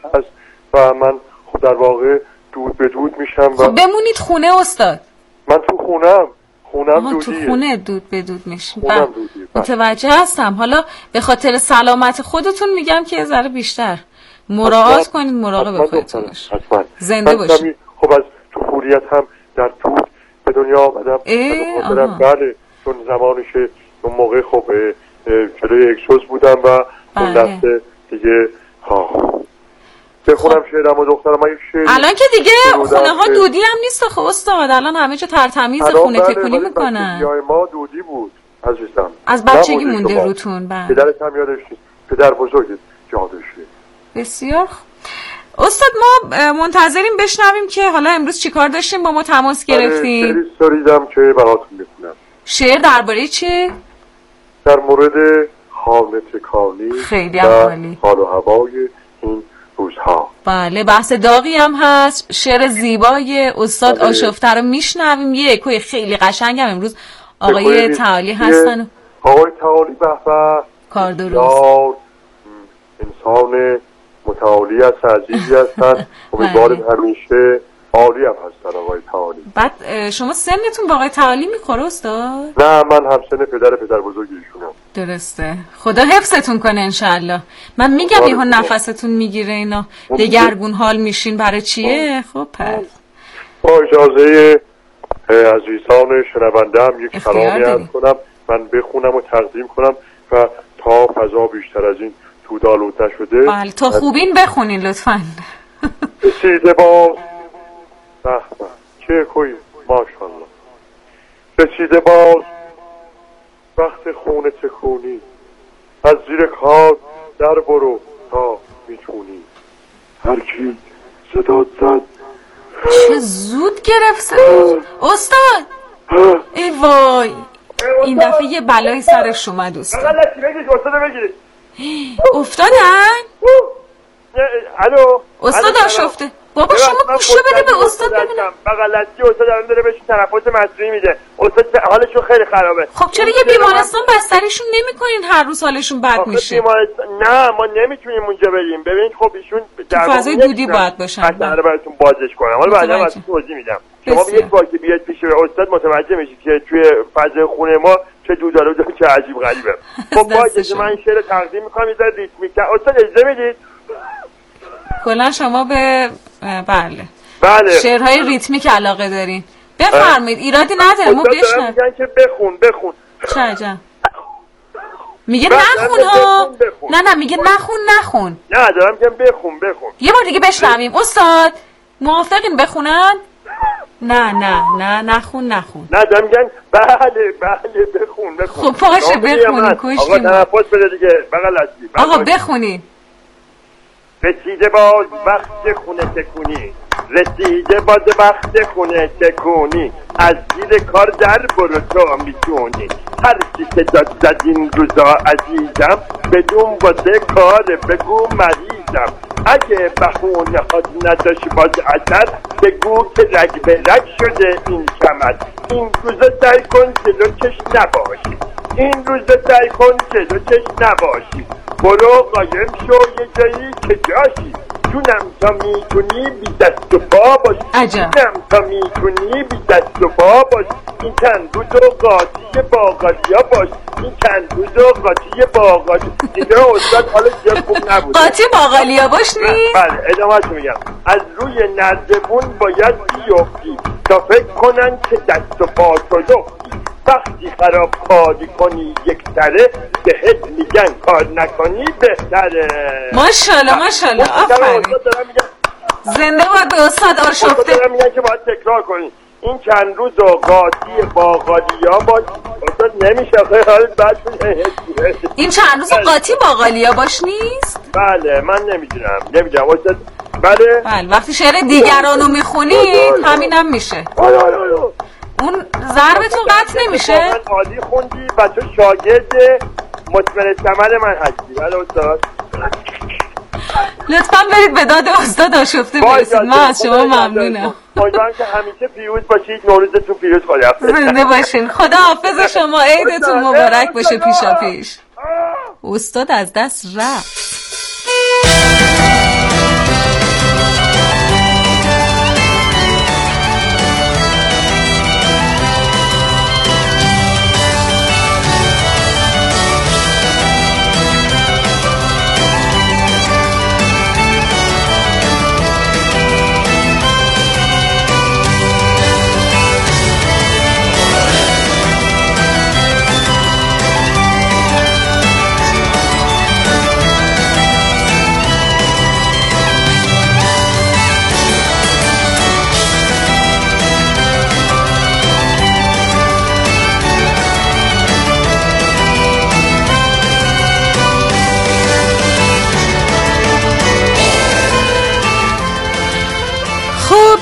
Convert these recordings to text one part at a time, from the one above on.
هست و من خب در واقع دود به دود میشم. خب بمونید خونه استاد. من تو خونم دودیه. تو خونه دود به دود میشین. متوجه هستم. حالا به خاطر سلامت خودتون میگم که یه ذره بیشتر مراعات کنید، مراقب خودتون باشید. زنده باشید. خب از طفولیت هم در دود به دنیا آمدم. بله چون زمانشه اون موقع خب جلوی اکسوس بودم و اون دسته دیگه بخونم شعرم و دخترم ها یک شعر. الان که دیگه خونه ها دودی هم نیست خب استاد، الان همه جا ترتمیز خونه تکونی میکنن. بچگی ما دودی بود عزیزم، از بچگی مونده روتون. بله پدرت هم یادش نیست، پدر بزرگت یادشه. بسیار استاد ما منتظریم بشنویم که حالا امروز چیکار داشتیم با ما تماس گرفتیم. شعری سریدم که براتون میخونم. شعر درباره چی؟ در مورد خانه تکانی خیلی عالی، حال و هوای این روزها. بله بحث داغی هم هست. شعر زیبای استاد آشفته رو میشنویم. یه اکوی خیلی قشنگ هم امروز آقای تعالی هستن. آقای تعالی به کار درست، انسان متعالی است، عزیزی هستن. امیدوارم همیشه عالی هم هستن آقای تعالی. بعد شما سنتون با آقای تعالی میخوره استاد؟ نه من همسن پدر بزرگ ایشونم. درسته، خدا حفظتون کنه انشالله. من میگم یهو نفستون میگیره اینا دگرگون حال میشین برای چیه؟ خب پس با اجازه عزیزان شنونده هم یک کلامی عرض کنم، من بخونم و تقدیم کنم و تا فضا بیشتر از این تودالود نشده. بله تا خوبین بخونین لطفاً. رسیده باز چه کوی ماشاءالله، رسیده باز وقت خونه تکونی، از زیر کار در برو تا میتونی. هر کی صدا زد چه زود گرفت استاد. ای وای این دفعه یه بلای سرش اومد استاد. افتادن؟ الو استاد آشفته. بابا شما گوشو بده به استاد ببینم. بغلتی استاد الان داره بهش تنفس مصنوعی میده. استاد حالشون خیلی خرابه. خب چرا یه بیمارستان بستریشون نمیکنین هر روز حالشون بد میشه؟ نه ما نمیتونیم اونجا بریم. ببینید خب ایشون در فضای دودی باید باشن. من براتون بازش کنم. حالا بعدا واسه توضیح میدم. شما یک بار که بیاد پیش استاد متوجه میشید که توی فضای خونه ما چه دودالو چه عجیب غریبه. خب باشه من این شعر تقدیم میکنم یه ذره ریتمیک. استاد اجازه میدید؟ کلا شما به بله شعرهای ریتمیک علاقه دارین. بفرمایید ایرادی نداره ما بشنویم. میگن که بخون چه عجب. میگه نخون ها. نه میگه نخون. نه دارم که بخون. یه بار دیگه بشنویم. استاد موافقین بخونن؟ نه نخون. نه دارم میگن بله بخون. خب باشه بخونی کشتیم. آقا تنفس بده دیگه بغلتی. آقا بخونی. رسیده باز وقت خونه تکونی، رسیده باز وقت خونه تکونی، از زیر کار در برو تو میتونی. هر چی که داد زد این روزا عزیزم، بدون واسه کار بگو مریضم. اگه بخونه خود نداشت باز اثر، بگو که رگ به رگ شده این کمر. این روزا سعی کن جلو چش نباشی، برو قایم شو یه جایی که جاشی. جونم تا میتونی بی دست و پا باش. این چند روز و قاطی باقالیا باش. دیگه استاد حالا زیاد خوب نبود. قاطی باقالیا باش نیست؟ بله ادامه شو میگم. از روی نردبون باید بیفتی تا فکر کنن که دست و پا تو لختی. وقتی خراب کاری کنی یک سره، بهت میگن کار نکنی بهتره. ماشاءالله آفرین. زنده باد به استاد آشفته. دارم میگن که باید تکرار کنی. این چند روز قاطی باقالیا باش. استاد نمیشه حالت بد شده. این چند روز قاطی باقالیا باش نیست؟ بله من نمیدونم استاد. بله وقتی شعر دیگرانو میخونید همینم میشه. اون ضربتون قطع نمیشه؟ من عالی خوندی و تو شاگرد مطمئن ثمر من هستی. بله استاد. لطفاً برید به داد استاد آشفته برسید. من از شما ممنونم. امیدوارم که همیشه پیروز باشید. نوروزتون پیروز. خداحافظ. زنده باشین. خداحافظ شما. عیدتون مبارک باشه پیشاپیش. استاد از دست رفت.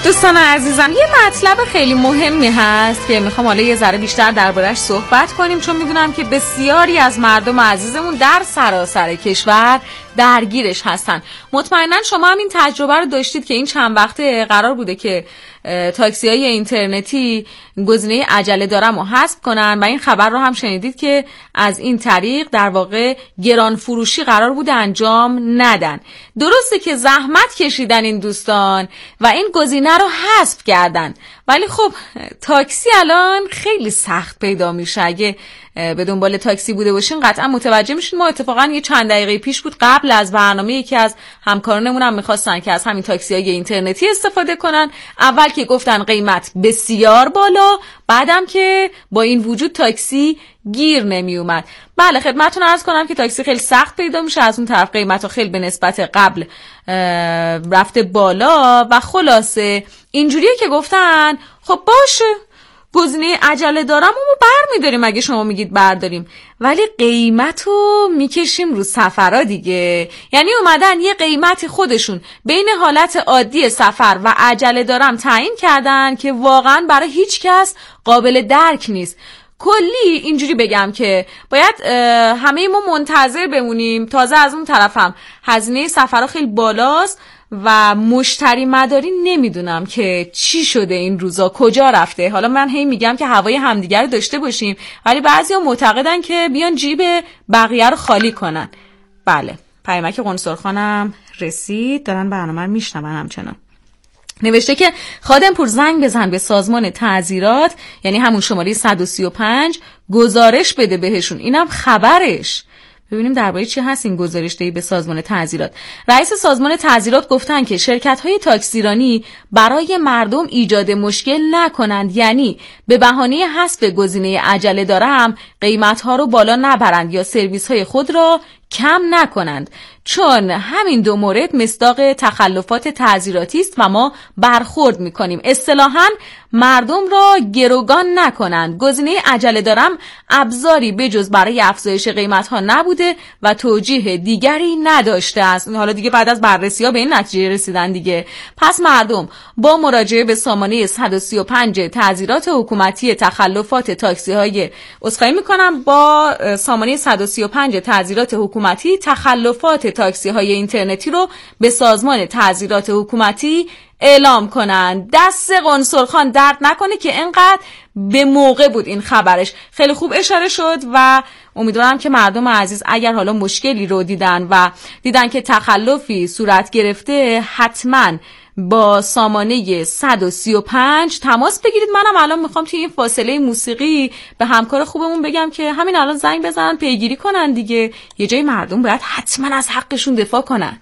دوستان عزیزم، یه مطلب خیلی مهمی هست که میخوام حالا یه ذره بیشتر دربارش صحبت کنیم، چون میدونم که بسیاری از مردم عزیزمون در سراسر کشور درگیرش هستن. مطمئنا شما هم این تجربه رو داشتید که این چند وقته قرار بوده که تاکسی‌های اینترنتی گزینه عجله دارم رو حذف کنن و این خبر رو هم شنیدید که از این طریق در واقع گران فروشی قرار بوده انجام ندن. درسته که زحمت کشیدن این دوستان و این گزینه رو حذف کردن، ولی خب تاکسی الان خیلی سخت پیدا میشه. اگه به دنبال تاکسی بوده باشین قطعا متوجه میشین. ما اتفاقا یه چند دقیقه پیش بود قبل از برنامه یکی از همکارانمون هم میخواستن که از همین تاکسی‌های اینترنتی استفاده کنن. اول که گفتن قیمت بسیار بالا، بعدم که با این وجود تاکسی گیر نمی اومد. بله خدمتتون عرض کنم که تاکسی خیلی سخت پیدا میشه، از اون طرف قیمت خیلی به نسبت قبل رفته بالا و خلاصه اینجوریه که گفتن خب باشه گزینه عجله دارم و برمیداریم اگه شما میگید برداریم، ولی قیمتو میکشیم رو سفرها دیگه. یعنی اومدن یه قیمتی خودشون بین حالت عادی سفر و عجله دارم تعیین کردن که واقعا برای هیچ کس قابل درک نیست. کلی اینجوری بگم که باید همه ما منتظر بمونیم. تازه از اون طرف هم هزینه سفرها خیلی بالاست و مشتری مداری نمیدونم که چی شده این روزا، کجا رفته. حالا من هی میگم که هوای همدیگر رو داشته باشیم، ولی بعضیا معتقدن که بیان جیب بقیه رو خالی کنن. بله پیامک قنصل خانم رسید، دارن برنامه رو میشنون همچنان. نوشته که خادم پور زنگ بزن به سازمان تعزیرات، یعنی همون شماره 135، گزارش بده بهشون. اینم خبرش. ببینیم درباره چی هست این گزارش دهی به سازمان تعزیرات. رئیس سازمان تعزیرات گفتن که شرکت‌های تاکسیرانی برای مردم ایجاد مشکل نکنند، یعنی به بهانه حذف گزینه عجله دارم قیمت‌ها رو بالا نبرند یا سرویس‌های خود را کم نکنند، چون همین دو مورد مصداق تخلفات تعزیراتی است و ما برخورد میکنیم. اصطلاحاً مردم را گروگان نکنند. گزینه عجله دارم ابزاری بجز برای افزایش قیمت ها نبوده و توجیه دیگری نداشته است. حالا دیگه بعد از بررسی ها به این نتیجه رسیدن دیگه. پس مردم با مراجعه به سامانه 135 تعزیرات حکومتی تخلفات تاکسی های با سامانه 135 تعزیرات حکومتی تخلفات تاکسی های اینترنتی رو به سازمان تعزیرات حکومتی اعلام کنن. دست قنصل خان درد نکنه که اینقدر به موقع بود این خبرش. خیلی خوب اشاره شد و امیدوارم که مردم عزیز اگر حالا مشکلی رو دیدن که تخلفی صورت گرفته، حتما با سامانه 135 تماس بگیرید. منم الان میخوام توی این فاصله موسیقی به همکار خوبمون بگم که همین الان زنگ بزنن پیگیری کنن دیگه. یه جای مردم باید حتما از حقشون دفاع کنن.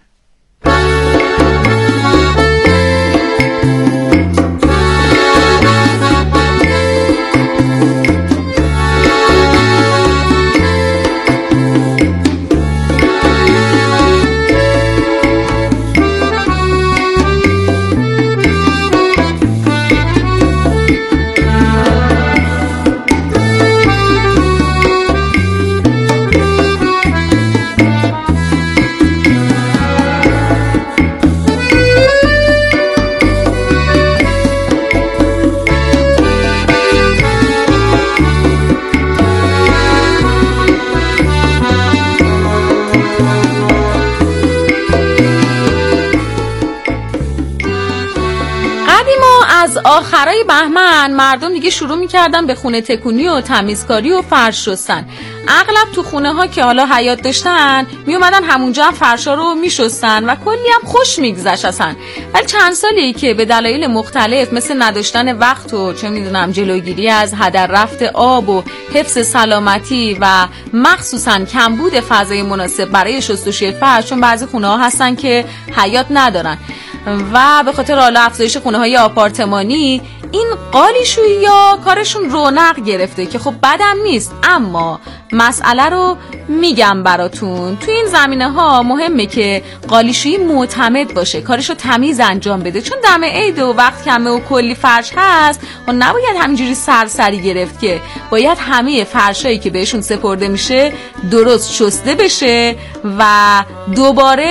از آخرای بهمن مردم دیگه شروع میکردن به خونه تکونی و تمیزکاری و فرش شستن. اغلب تو خونه ها که حالا حیاط داشتن میومدن همونجا هم فرشا رو میشستن و کلی هم خوش میگذشت اصلا. ولی چند سالی که به دلایل مختلف مثل نداشتن وقت و چه میدونم جلوگیری از هدر رفت آب و حفظ سلامتی و مخصوصا کمبود فضای مناسب برای شستشوی فرش، چون بعضی خونه ها هستن که حیاط ندارن و به خاطر حالا افزایش خونه‌های آپارتمانی این قالیشویی‌ها کارشون رونق گرفته که خب بدم نیست، اما مسئله رو میگم براتون. تو این زمینه‌ها مهمه که قالیشویی معتمد باشه، کارشو تمیز انجام بده، چون دم عید و وقت کمه و کلی فرش هست و نباید همینجوری سرسری گرفت، که باید همه فرشایی که بهشون سپرده میشه درست شسته بشه و دوباره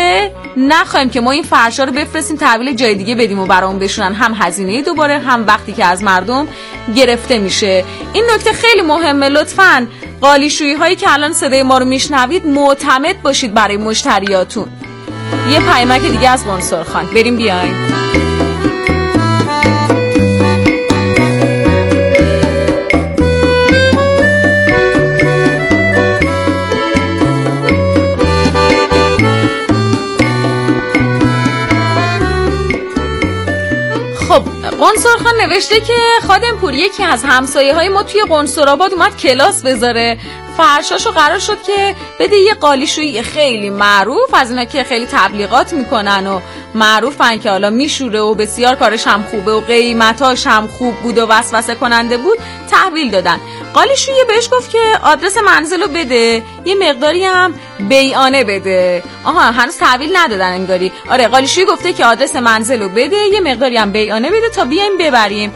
نخوایم که ما این فرشا رو بفرستیم تحویل جای دیگه بدیم و برامون بشونن، هم هزینه دوباره هم وقتی که از مردم گرفته میشه. این نکته خیلی مهمه. لطفاً قالیشویی هایی که الان صدای ما رو میشنوید معتمد باشید برای مشتریاتون. یه پیامک دیگه از قنصل خان، بریم بیایم. خب قنصل خان نوشته که خادم پور یکی از همسایه های ما توی قنصل‌آباد اومد کلاس بذاره، فرشاشو قرار شد که بده یه قالیشویی خیلی معروف از اینا که خیلی تبلیغات میکنن و معروفن که حالا میشوره و بسیار کارش هم خوبه و قیمتاش هم خوب بود و وسوسه کننده بود، تحویل دادن. قالیشویی بهش گفت که آدرس منزلو بده، یه مقداری هم بیعانه بده. آها هنوز تحویل ندادن انگاری. آره قالیشویی گفته که آدرس منزلو بده، یه مقداری هم بیعانه بده تا بیایم ببریم.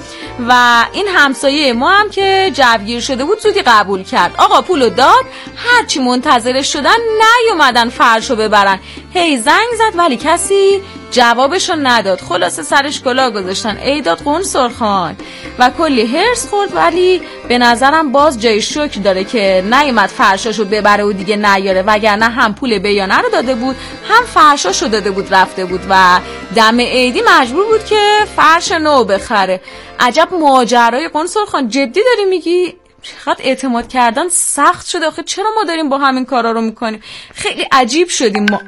و این همسایه ما هم که جوگیر شده بود زودی قبول کرد. آقا پولو داد، هرچی منتظرش شدن نیومدن فرشو ببرن. هی زنگ زد ولی کسی جوابشو نداد. خلاصه سرش کلاه گذاشتن. ایداد قنصل خان و کلی هرس خورد، ولی به نظرم باز جای شکر داره که نیومد فرشاشو ببره و دیگه نیاره، وگرنه هم پول بیانه رو داده بود هم فرشاشو داده بود رفته بود و دم عیدی مجبور بود که فرش نو بخره. عجب ماجرای قنصل خان، جدی داری میگی؟ چقدر اعتماد کردن سخت شده آخه. چرا ما داریم با همین کارا رو میکنیم؟ خیلی عجیب شدیم ما.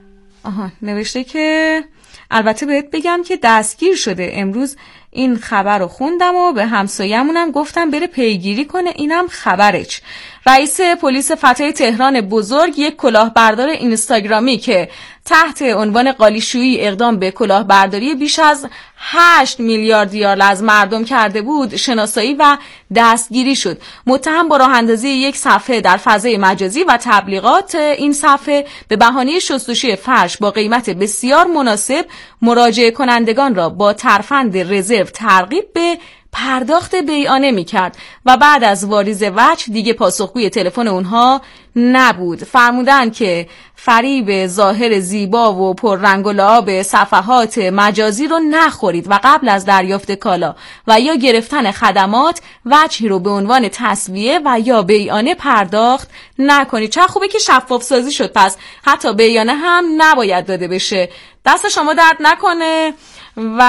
آها نوشته که البته بهت بگم که دستگیر شده. امروز این خبر رو خوندم و به همسایه‌مونم گفتم بره پیگیری کنه، اینم خبرش. رئیس پلیس فتح تهران بزرگ یک کلاهبردار اینستاگرامی که تحت عنوان قالیشویی اقدام به کلاهبرداری بیش از 8 میلیارد ریال از مردم کرده بود شناسایی و دستگیری شد. متهم با راه اندازی یک صفحه در فضای مجازی و تبلیغات این صفحه به بهانه شستشوی فرش با قیمت بسیار مناسب مراجعه کنندگان را با ترفند رزرو ترغیب به پرداخت بیعانه میکرد و بعد از واریز وجه دیگه پاسخگوی تلفن اونها نبود. فرمودن که فریب ظاهر زیبا و پررنگ و لعاب صفحات مجازی رو نخورید و قبل از دریافت کالا و یا گرفتن خدمات وجهی رو به عنوان تسویه و یا بیعانه پرداخت نکنید. چه خوبه که شفاف سازی شد، پس حتی بیعانه هم نباید داده بشه. دست شما درد نکنه. و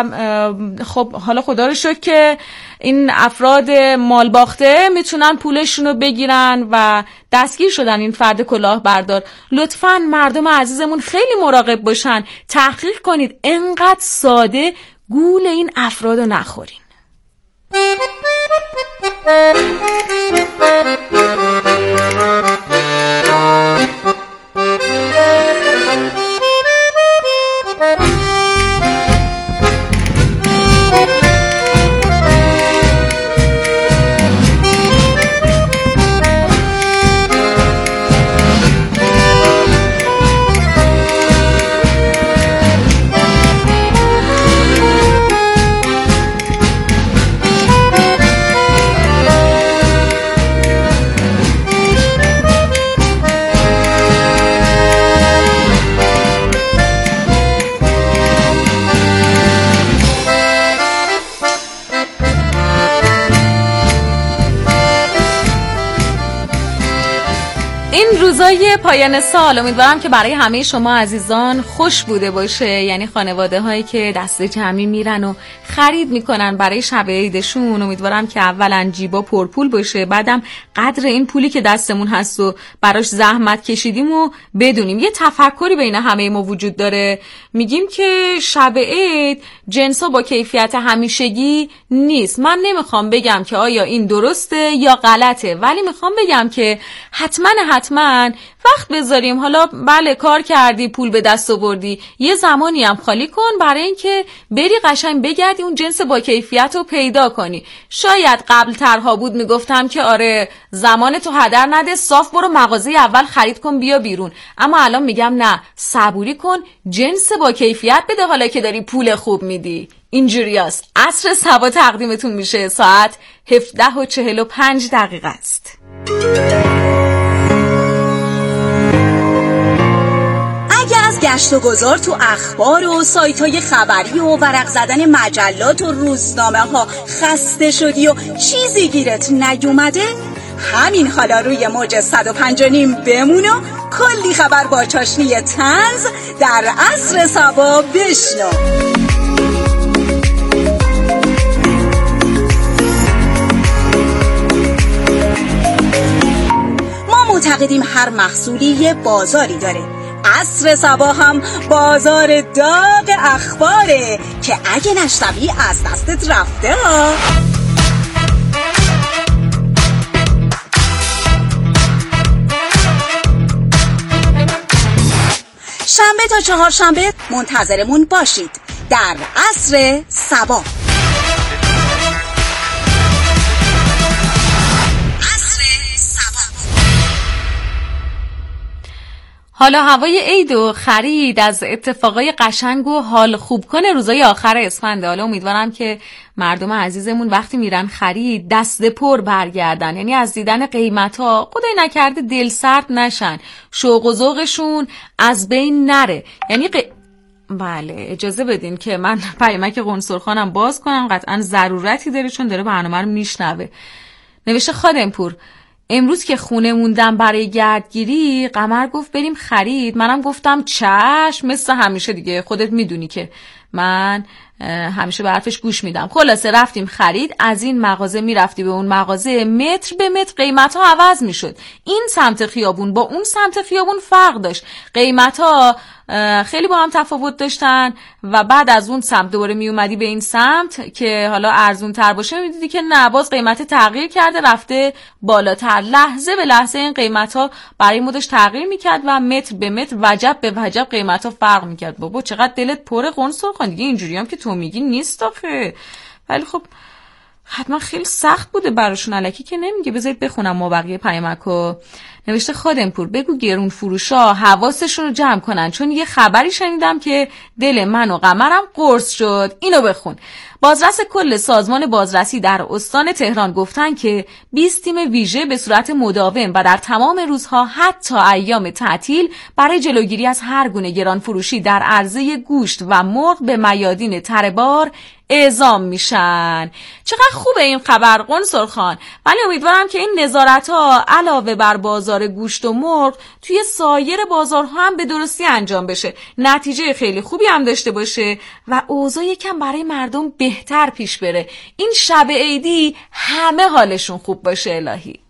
خب حالا خدا رو شکر که این افراد مال باخته میتونن پولشون رو بگیرن و دستگیر شدن این فرد کلاهبردار. لطفاً مردم عزیزمون خیلی مراقب باشن، تحقیق کنید، انقدر ساده گول این افراد رو نخورین. روزای پایان سال امیدوارم که برای همه شما عزیزان خوش بوده باشه. یعنی خانواده هایی که دست جمعی میرن و خرید میکنن برای شب عیدشون، امیدوارم که اولا جیبا پرپول باشه، بعدم قدر این پولی که دستمون هست و براش زحمت کشیدیم و بدونیم. یه تفکری بین همه ما وجود داره، میگیم که شب عید جنسا با کیفیت همیشگی نیست. من نمیخوام بگم که آیا این درسته یا غلطه، ولی میخوام بگم که حتما وقت بذاریم. حالا بله کار کردی، پول به دست آوردی، یه زمانی هم خالی کن برای اینکه بری قشنگ بگردی اون جنس با کیفیت رو پیدا کنی. شاید قبل ترها بود میگفتم که آره زمان تو هدر نده، صاف برو مغازه اول خرید کن بیا بیرون، اما الان میگم نه، صبوری کن، جنس با کیفیت بده حالا که داری پول خوب میدی. اینجوریاست. عصر صبا تقدیمتون میشه. ساعت 17:45 است. گشت و گذار تو اخبار و سایت‌های خبری و ورق زدن مجلات و روزنامه ها خسته شدی و چیزی گیرت نیومده؟ همین حالا روی موج 105.5 بمون و کلی خبر با چاشنی طنز در عصر صبا بشنو. ما معتقدیم هر محصولی یه بازاری داره. عصر صبا هم بازار داغ اخباره که اگه نشنوی از دستت رفته ها. شنبه تا چهارشنبه منتظرمون باشید در عصر صبا. حالا هوای عید و خرید از اتفاقای قشنگ و حال خوب کنه روزای آخر اسفنده. حالا امیدوارم که مردم عزیزمون وقتی میرن خرید دست پر برگردن، یعنی از دیدن قیمتا خدای نکرده دل سرد نشن، شوق و ذوقشون از بین نره. یعنی بله اجازه بدین که من پیامک قنصل خانم باز کنم، قطعا ضرورتی داره چون داره برنامه رو میشنوه. نوشته خادمپور امروز که خونه موندم برای گردگیری، قمر گفت بریم خرید، منم گفتم چشم، مثل همیشه دیگه خودت میدونی که من همیشه به حرفش گوش میدم. خلاصه رفتیم خرید، از این مغازه میرفتی به اون مغازه، متر به متر قیمت ها عوض میشد. این سمت خیابون با اون سمت خیابون فرق داشت، قیمت ها خیلی با هم تفاوت داشتن و بعد از اون سمت دوباره می اومدی به این سمت که حالا ارزون تر باشه، میدیدی که نه، باز قیمت تغییر کرده رفته بالاتر. لحظه به لحظه این قیمت ها برای مدش تغییر میکرد و متر به متر وجب به وجب قیمت ها فرق میکرد. بابا چقدر دلت پره قنصل خان، دیگه اینجوری هم که تو میگی نیست آخه. ولی خب حتما خیلی سخت بوده براشون، الکی که نمیگه. بذارید بخونم ما بقیه پیامکو. نوشته خادمپور بگو گرون فروشا حواسشون رو جمع کنن، چون یه خبری شنیدم که دل من و قمرم قرص شد. اینو بخون. بازرس کل سازمان بازرسی در استان تهران گفتن که 20 تیم ویژه به صورت مداوم و در تمام روزها حتی ایام تعطیل برای جلوگیری از هر گونه گران فروشی در عرضه گوشت و مرغ به میادین تره‌بار اعزام میشن. چقدر خوبه این خبر قنصل خان، ولی امیدوارم که این نظارت‌ها علاوه بر بازار گوشت و مرغ توی سایر بازارها هم به درستی انجام بشه، نتیجه خیلی خوبی هم داشته باشه و اوضاع یکم برای مردم بهتر پیش بره. این شب عیدی همه حالشون خوب باشه الهی.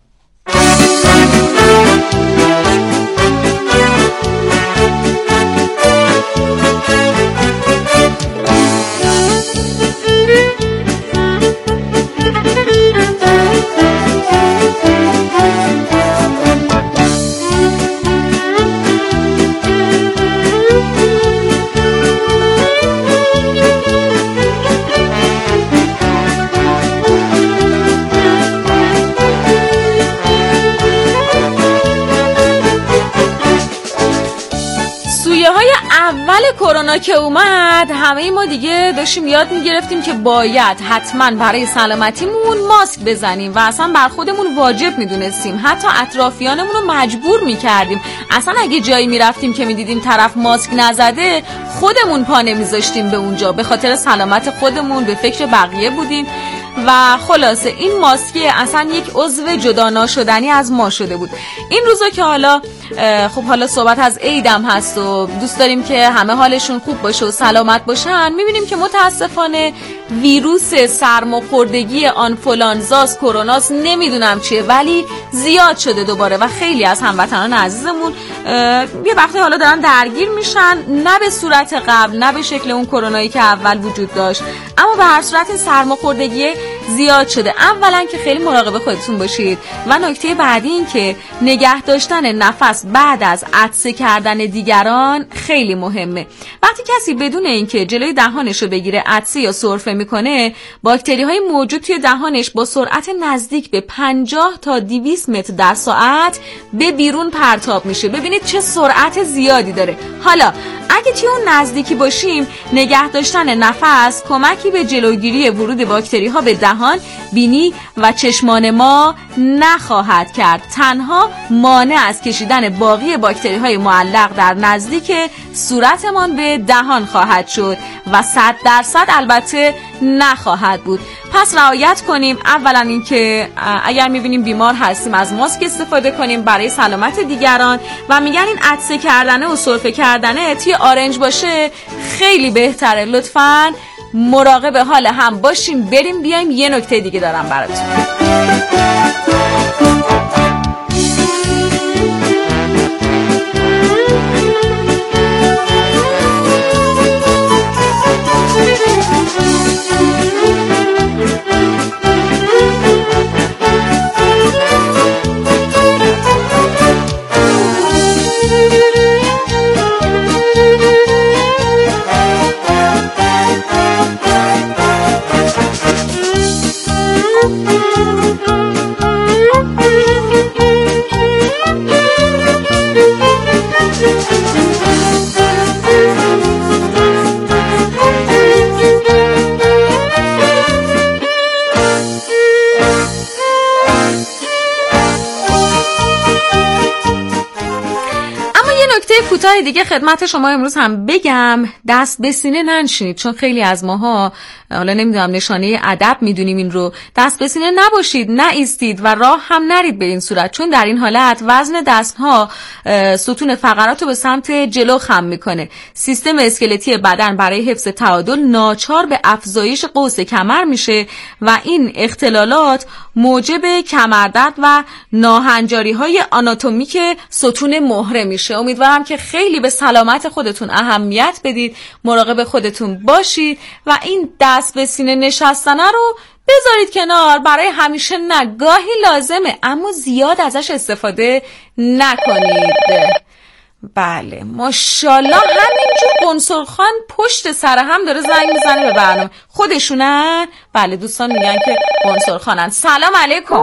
اول کرونا که اومد همه ما دیگه داشتیم یاد میگرفتیم که باید حتما برای سلامتیمون ماسک بزنیم و اصلا بر خودمون واجب میدونستیم، حتی اطرافیانمون رو مجبور میکردیم. اصلا اگه جایی میرفتیم که میدیدیم طرف ماسک نزده خودمون پا نمیذاشتیم به اونجا، به خاطر سلامت خودمون به فکر بقیه بودیم. و خلاصه این ماسکه اصلا یک عضو جدا ناشدنی از ما شده بود. این روزا که حالا خب حالا صحبت از عیدم هست و دوست داریم که همه حالشون خوب باشه و سلامت باشن، میبینیم که متاسفانه ویروس سرماخوردگی آنفولانزاس، کروناس، نمیدونم چیه، ولی زیاد شده دوباره و خیلی از هموطنان عزیزمون یه وقتی حالا دارن درگیر میشن، نه به صورت قبل، نه به شکل اون کرونایی که اول وجود داشت، اما به هر صورت سرماخوردگی زیاد شده. اولا که خیلی مراقب خودتون باشید و نکته بعدی این که نگه داشتن نفس بعد از عطسه کردن دیگران خیلی مهمه. وقتی کسی بدون اینکه جلوی دهانش رو بگیره عطسه یا سرفه میکنه، باکتری های موجود توی دهانش با سرعت نزدیک به 50 تا 200 متر در ساعت به بیرون پرتاب میشه. ببینید چه سرعت زیادی داره. حالا اگه توی اون نزدیکی باشیم، نگه داشتن نفس کمکی کمکی به جلوگیری ورود باکتری ها به دهان، بینی و چشمان ما نخواهد کرد. تنها مانع از کشیدن باقی باکتری های معلق در نزدیک صورتمان به دهان خواهد شد و 100% البته نخواهد بود. پس رعایت کنیم. اولا اینکه اگر میبینیم بیمار هستیم از ماسک استفاده کنیم برای سلامت دیگران و میگن این عطسه کردنه و سرفه کردنه توی آرنج باشه خیلی بهتره. لطفاً مراقب حال هم باشیم. بریم بیایم. یه نکته دیگه دارم براتون. کوتاه دیگه خدمت شما امروز هم بگم، دست به سینه ننشینید، چون خیلی از ماها حالا نمیدونم نشانه ادب میدونیم این رو. دست به سینه نباشید، نه ایستید و راه هم نرید به این صورت، چون در این حالت وزن دستها ستون فقرات رو به سمت جلو خم میکنه. سیستم اسکلتی بدن برای حفظ تعادل ناچار به افزایش قوس کمر میشه و این اختلالات موجب کمردرد و ناهنجاری های آناتومیک ستون مهره میشه. امیدوارم که خیلی به سلامت خودتون اهمیت بدید، مراقب خودتون باشید و این دست به سینه نشستنه رو بذارید کنار. برای همیشه نه، گاهی لازمه اما زیاد ازش استفاده نکنید. بله ماشاءالله همینجور قنصل خان پشت سر هم داره زنگ میزنه به برنامه. خودشونن؟ بله دوستان میگن که قنصل خانن. سلام علیکم.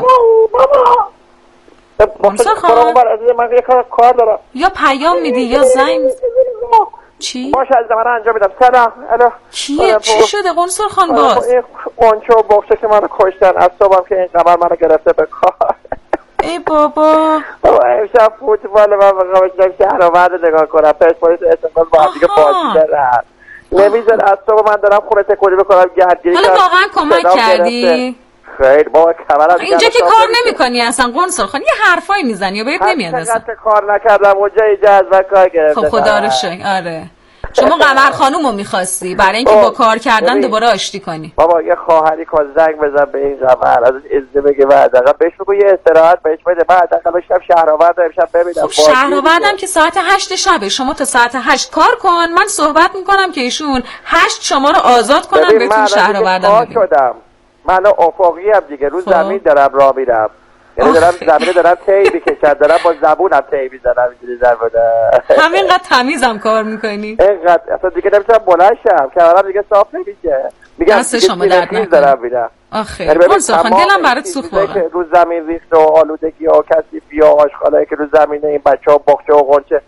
قنصل خان من یه کار دارم. یا پیام میدی یا زنگ چی؟ باشه از من انجام میدم. سلام. الو کیه؟ چی شده قنصل خان باز؟ این قنچه و بخشه که منو کشتن، از صبحم که این قمر منو گرفته به کار. ای بابا امشب فوتبال من بخوام شهرآورد نگاه کنم، پرسپولیس استقلال با هم دیگه بازی دارن، نمیذاره. از صبح من دارم خونه تکونی بکنم گردگیری کنم. حالا واقعا کمک کردی؟ خیر بابا کمرم اینجا که کار نمی‌کنی اصلا قنصل خان، یه حرفایی میزنی یا بهت نمیاد اصلا. چقدر کار نکردم اونجا جذب کار گرفتم. خب خدا رو شکر. آره شما قمر خانومو می‌خواستی برای اینکه با کار کردن دوباره آشتی کنی. بابا یه خواهری که زنگ بزن به این قمر، ازش اجازه بگه بعد حداقل بهش بگو یه استراحت بهش بده، بعد حداقل شب شهرآورد امشب ببینم. خب شهرآوردم که ساعت 8 شبه، شما تا ساعت 8 کار کن، من صحبت می‌کنم که ایشون 8 شما رو آزاد کنن بهتون شهرآوردم شدم. من افقی هم دیگه رو زمین دارم راه میرم، یعنی دارم زمین دارم تی میکشم، دارم با زبونم تی میزنم اینجوری زربده. همینقدر تمیزم کار میکنی؟ اینقدر اصلا دیگه نمیتونم بلند شم، کمرم دیگه صاف نمیشه. میگم دست شما درد نکنه. آخه قنصل خان دلم برات سوخت واقعا. رو زمین ریخت و آلودگی و کثیفی و آشغالایی که رو زمینه این بچه‌ها بخچه و قنچه.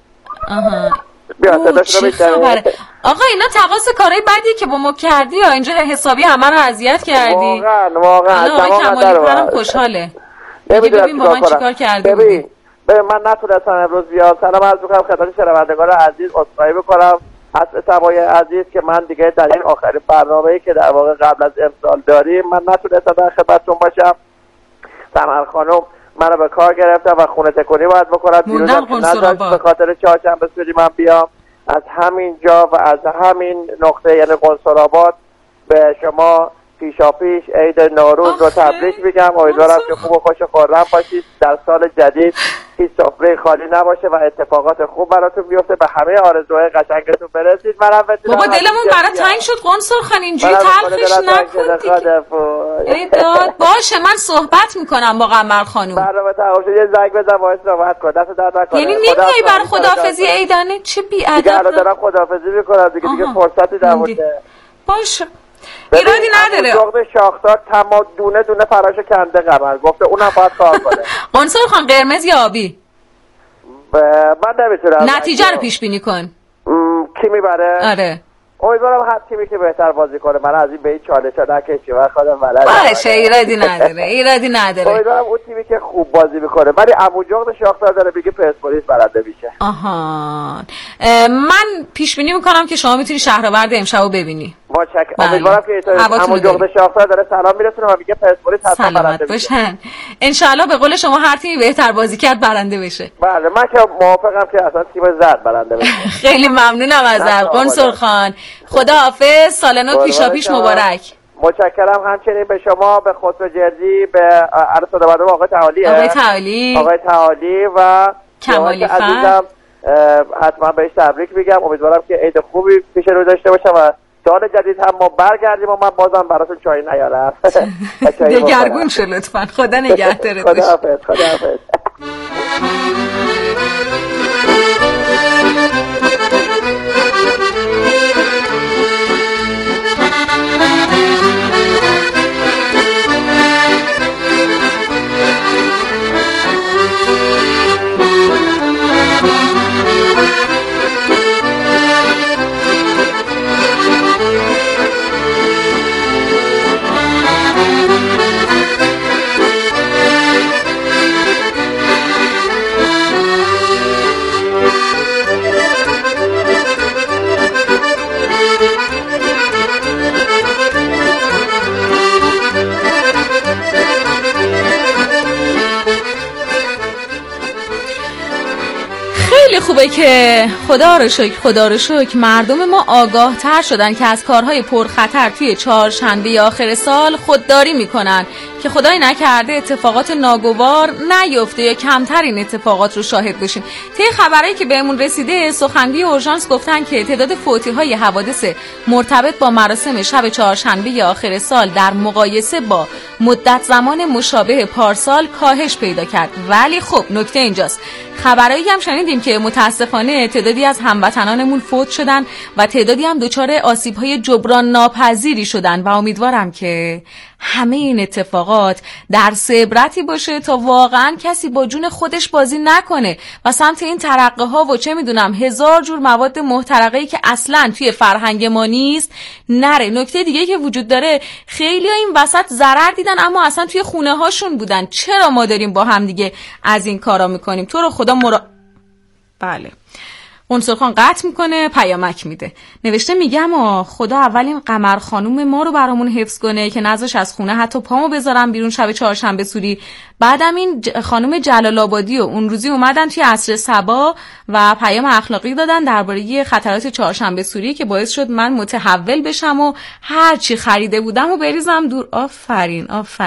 چه خبره؟ آقا اینا تقاص کارهای بدی که با ما کردی یا اینجا حسابی همه رو اذیت کردی؟ واقعا آقا کمالی پرم خوشحاله. ببین با من چیکار کردی؟ ببین من نتونستم امروز بیام. سلام عرض می‌کنم خدمت شنوندگان عزیز، عذرخواهی می‌کنم از سبای عزیز که من دیگه در این آخرین برنامه‌ای که در واقع قبل از امسال داریم من نتونستم در خدمتتون باشم. سمر خانم منو به کار گرفتم و خونه تکونی باید بکنم. دیروزم نذاشت به خاطر چهارشنبه سوری من بیام. از همین جا و از همین نقطه یعنی قنصل‌آباد به شما پیشاپیش عید نوروز رو تبریک میگم. امیدوارم که خوب و خوش و خرم باشید. در سال جدید هیچ سفره خالی نباشه و اتفاقات خوب براتون بیفته، به همه آرزوهای قشنگتون برسید. منم بابا دلمون برات تنگ شد قنصل خان، اینجوری تلخش نکن. ای داد باشه من صحبت میکنم با قمر خانم. برنامه تمام شد، یه زنگ بزن باهاش صحبت کن. دست درد نکنه. یعنی نمیای برای خداحافظی عیدانه؟ چه بی‌ادب. دیگه الان دارم خداحافظی میکنم دیگه فرصتی نبوده. باشه ایرادی نداره. جغد شاخدار تمام دونه دونه فراش کنده قمر گفته اونم باید کار کنه. قنصل خان قرمز یا آبی؟ من نمیتونم. نتیجه رو پیش بینی کن. کی میبره؟ آره امیدوارم هر تیمی که بهتر بازی کنه، من از این به این چالش‌ها نکشیم، من خودم بلدم. باشه ایرادی نداره. امیدوارم اون تیمی که خوب بازی میکنه، ولی عموجغد شاختار داره میگه پرسپولیس برنده میشه. آها، من پیش بینی میکنم که شما میتونی شهرآورد امشبو ببینی. امیدوارم که عموجغد شاختار داره سلام میرسونه و میگه پرسپولیس حتما برنده بشه. ان شاءالله به قول شما هر تیمی بهتر بازی کرد برنده بشه. بله، من که موافقم که اصلا تیم زرد برنده بشه. خیلی ممنونم ازت قنصل خان. خداحافظ، سال نو پیشاپیش مبارک. متشکرم، همچنین به شما، به خسرو جردی، به عرض خدمت آقای تعالی و کمالی عزیزم، حتما بهش تبریک میگم. امیدوارم که عید خوبی پیش رو داشته باشم و سال جدید هم ما برگردیم و من بازم براتون چای نیارم. دگرگون شو لطفا. خدا نگهدارت. خداحافظ. خوبه که خدا رو شکر مردم ما آگاه تر شدن که از کارهای پرخطر توی چهارشنبه آخر سال خودداری میکنن که خدای نکرده اتفاقات ناگوار نیفته یا کمتر این اتفاقات رو شاهد باشیم. طی خبرایی که بهمون رسیده، سخنگوی اورژانس گفتن که تعداد فوتی‌های حوادث مرتبط با مراسم شب چهارشنبه آخر سال در مقایسه با مدت زمان مشابه پارسال کاهش پیدا کرد. ولی خب نکته اینجاست، خبرایی هم شنیدیم که متاسفانه تعدادی از هموطنانمون فوت شدن و تعدادی هم دچار آسیب‌های جبران ناپذیری شدن و امیدوارم که همه این اتفاقات درس عبرتی باشه تا واقعا کسی با جون خودش بازی نکنه و سمت این ترقه ها و چه میدونم هزار جور مواد محترقه‌ای که اصلا توی فرهنگ ما نیست نره. نکته دیگه که وجود داره، خیلی‌ها این وسط ضرر دیدن اما اصلا توی خونه هاشون بودن. چرا ما داریم با هم دیگه از این کارا میکنیم؟ تو رو خدا بله. قنصل خان قطع میکنه، پیامک میده، نوشته میگم خدا اول این قمر خانوم ما رو برامون حفظ کنه که نذاش از خونه حتی پامو بذارم بیرون شب چهارشنبه سوری. بعدم این خانوم جلال آبادی و اون روزی اومدن توی عصر صبا و پیام اخلاقی دادن درباره خطرات چهارشنبه سوری که باعث شد من متحول بشم و هر چی خریده بودم و بریزم دور. آفرین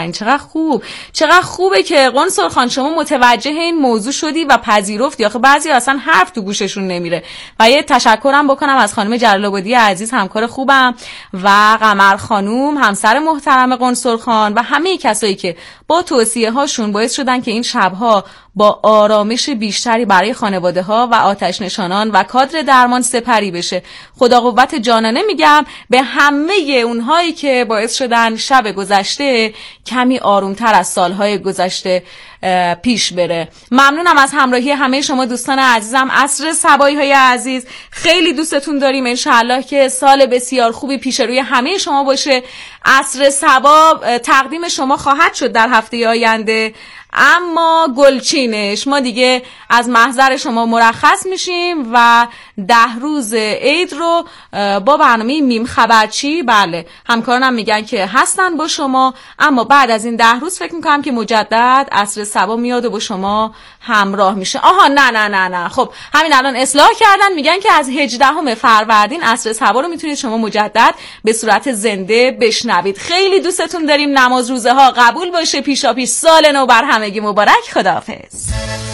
چقدر خوبه که قنصل خان شما متوجه این موضوع شدی و پذیرفتی. آخه بعضی اصلا حرف تو گوششون نمیره. و یه تشکرم بکنم از خانم جلال آبادی عزیز، همکار خوبم، و قمر خانوم همسر محترم قنصل خان و همه کسایی که با توصیه هاشون باعث شدن که این شبها با آرامش بیشتری برای خانواده ها و آتش نشانان و کادر درمان سپری بشه. خدا قوت جانانه میگم به همه اونهایی که باعث شدن شب گذشته کمی آرومتر از سالهای گذشته پیش بره. ممنونم از همراهی همه شما دوستان عزیزم. عصر صبایی های عزیز، خیلی دوستتون داریم. انشاءالله که سال بسیار خوبی پیش روی همه شما باشه. عصر صبا تقدیم شما خواهد شد در هفته آینده، اما گلچینش ما دیگه از محضر شما مرخص میشیم و 10 روز عید رو با برنامه میم خبرچی، بله همکارانم میگن که هستن با شما، اما بعد از این 10 روز فکر میکنم که مجدد عصر صبا میاد و با شما همراه میشه. آها نه خب همین الان اصلاح کردن، میگن که از 18 فروردین عصر صبا رو میتونید شما مجدد به صورت زنده بشنوید. خیلی دوستتون داریم. نماز روزه ها قبول باشه. پیشاپیش سال نو بر همگی مبارک. خداحافظ.